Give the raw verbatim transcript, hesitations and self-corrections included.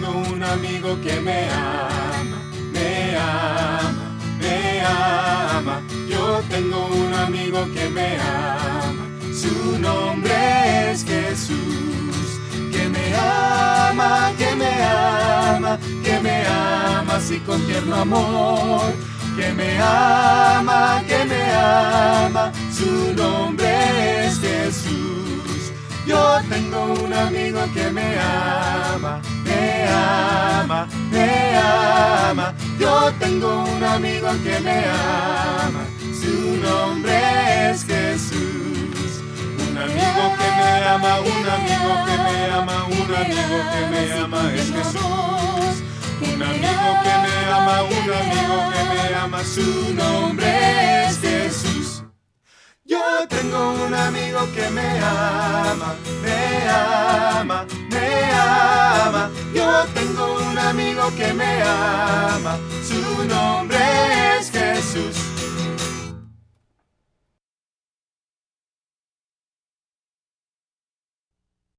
tengo un amigo que me ama, me ama, me ama. Yo tengo un amigo que me ama, su nombre es Jesús. Que me ama, que me ama, que me ama así con tierno amor. Que me ama, que me ama, su nombre es Jesús. Yo tengo un amigo que me ama, me ama, me ama. Yo tengo un amigo que me ama, su nombre es Jesús. Un amigo que me ama, un amigo que me ama, un amigo que me ama es Jesús. Un amigo que me ama, un amigo que me ama, su nombre es Jesús. Yo tengo un amigo que me ama, me ama, me ama. Yo tengo un amigo que me ama, su nombre es Jesús.